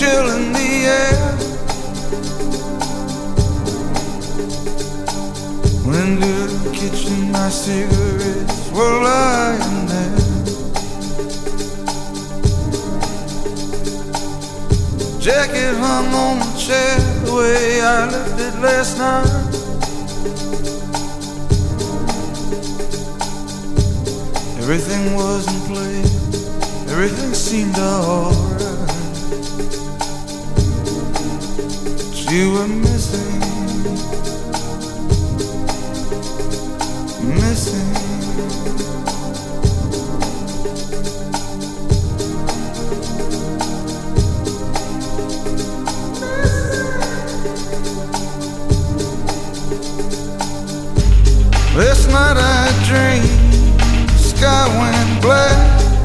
chill in the air. Went into the kitchen, my cigarettes were lying there. Jacket hung on the chair the way I left it last night. Everything was in place, everything seemed alright. But you were missing, missing. Last night I dreamed the sky went black.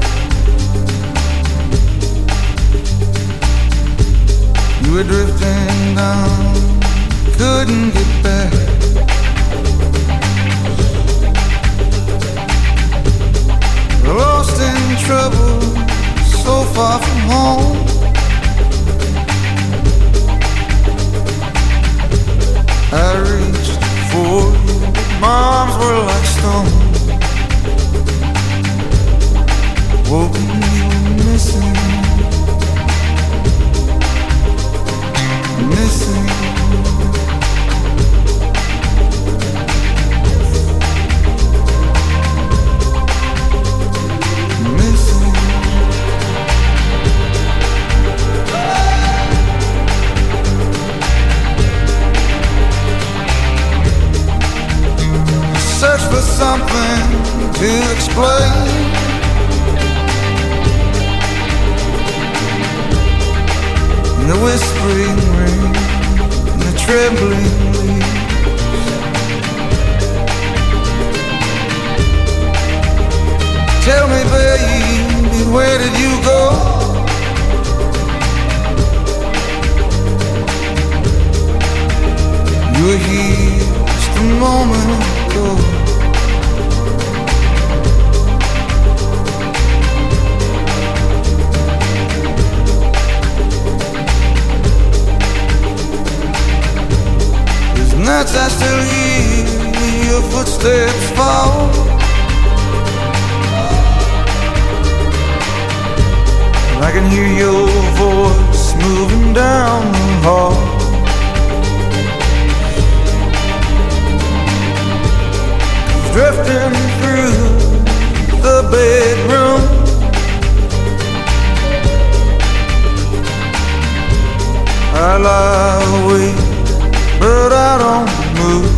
You were drifting down, couldn't get back. Lost in trouble, so far from home. I reached for you, my arms were like stone. Woken you were missing, missing. Search for something to explain. In the whispering rain, in the trembling leaves. Tell me, baby, where did you go? You were here just a moment ago. There's nights I still hear your footsteps fall. I can hear your voice moving down the hall. Drifting through the bedroom, I lie awake, but I don't move.